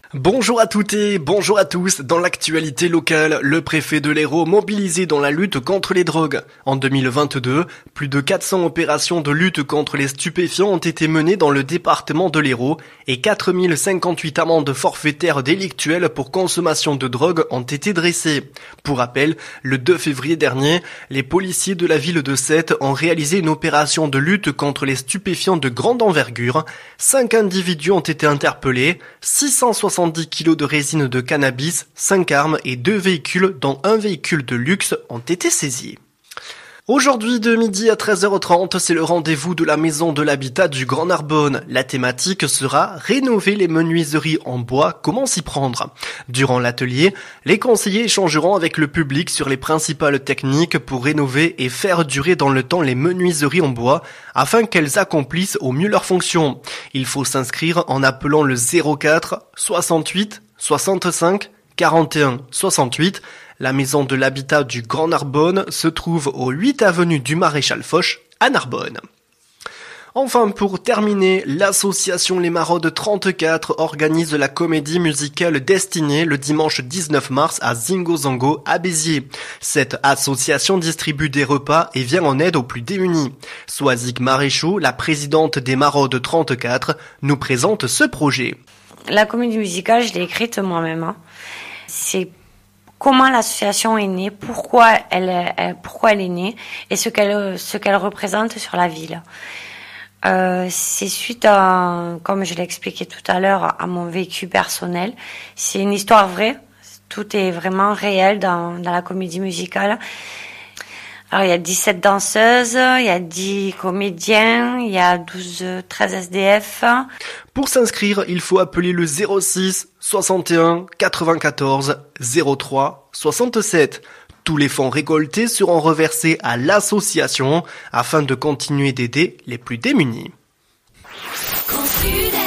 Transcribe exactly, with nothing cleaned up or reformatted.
Bonjour à toutes et bonjour à tous. Dans l'actualité locale, le préfet de l'Hérault mobilisé dans la lutte contre les drogues. En deux mille vingt-deux, plus de quatre cents opérations de lutte contre les stupéfiants ont été menées dans le département de l'Hérault et quatre mille cinquante-huit amendes forfaitaires délictuelles pour consommation de drogue ont été dressées. Pour rappel, le deux février dernier, les policiers de la ville de Sète ont réalisé une opération de lutte contre les stupéfiants de grande envergure. Cinq individus ont été interpellés, six cent soixante-dix kilos de résine de cannabis, cinq armes et deux véhicules dont un véhicule de luxe ont été saisis. Aujourd'hui de midi à treize heures trente, c'est le rendez-vous de la Maison de l'Habitat du Grand Narbonne. La thématique sera rénover les menuiseries en bois, comment s'y prendre. Durant l'atelier, les conseillers échangeront avec le public sur les principales techniques pour rénover et faire durer dans le temps les menuiseries en bois afin qu'elles accomplissent au mieux leur fonction. Il faut s'inscrire en appelant le zéro quatre soixante-huit soixante-cinq quarante et un soixante-huit. La Maison de l'Habitat du Grand Narbonne se trouve au huit avenue du Maréchal Foch à Narbonne. Enfin, pour terminer, l'association Les Maraudes trente-quatre organise la comédie musicale Destinée le dimanche dix-neuf mars à Zingo Zango à Béziers. Cette association distribue des repas et vient en aide aux plus démunis. Soisic Maréchaux, la présidente des Maraudes trente-quatre, nous présente ce projet. La comédie musicale, je l'ai écrite moi-même. Hein. C'est comment l'association est née, pourquoi elle, elle, pourquoi elle est née et ce qu'elle, ce qu'elle représente sur la ville. Euh, c'est suite à, comme je l'ai expliqué tout à l'heure, à mon vécu personnel. C'est une histoire vraie. Tout est vraiment réel dans, dans la comédie musicale. Alors, il y a dix-sept danseuses, il y a dix comédiens, il y a douze, treize S D F. Pour s'inscrire, il faut appeler le zéro six soixante et un quatre-vingt-quatorze zéro trois soixante-sept. Tous les fonds récoltés seront reversés à l'association afin de continuer d'aider les plus démunis. Construire